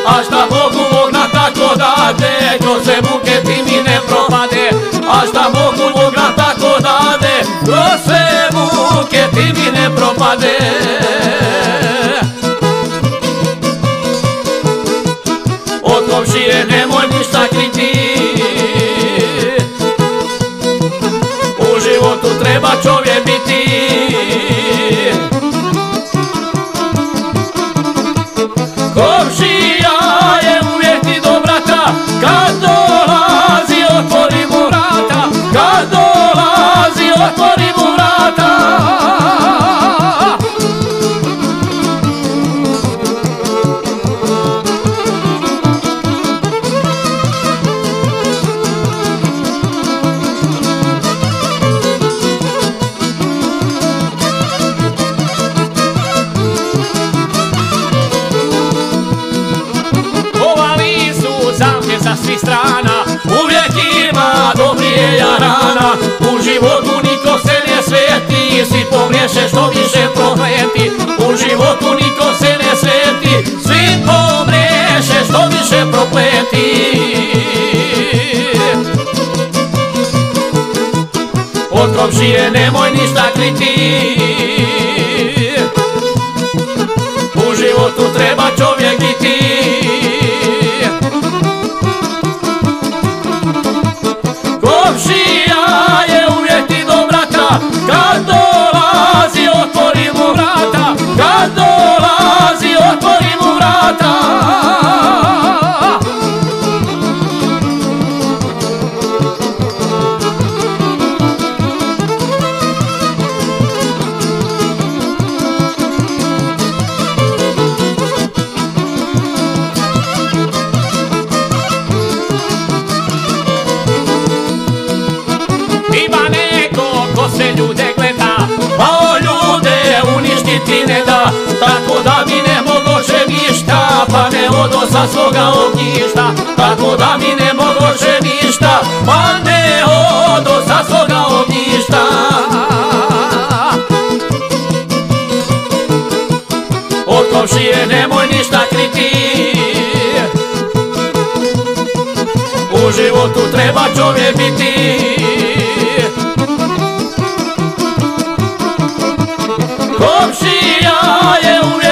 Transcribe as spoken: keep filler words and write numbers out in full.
a šta mogu Bog na tako dade, kroz sve muke ti mi ne propade, a šta mogu Bog na tako dade, kroz sve muke ti mi ne propade. Od komšije nemoj ništa kriti, u životu treba čovjek biti. Komšija je uvijek ti do brata, kad dolazi otvori mu vrata, kad dolazi otvori mu vrata. Sa svih strana uvijek ima dobrije jarana, u životu niko se ne sveti, svi pogriješe što više prokleti, u životu niko se ne sveti, svi pogriješe što više prokleti. Od komšije nemoj ništa kriti, u životu treba čovjek biti. Komšija je uvijek ti do brata, kad dolazi otvori mu vrata, kad dolazi otvori mu vrata. Ima neko ko se ljude gleda, pa o ljude uništiti ne da, tako da mi ne mogoše ništa, pa ne odo sa svoga ognjišta, tako da mi ne mogoše ništa, pa ne odo sa svoga ognjišta. Od komšije nemoj ništa kriti, u životu treba čovjek biti. Komšija je uvijek